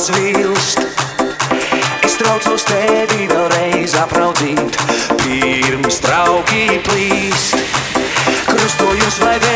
svilst. Es traucos tevi vēlreiz apraudzīt, pirms trauki plīst. Krustojums vai vēl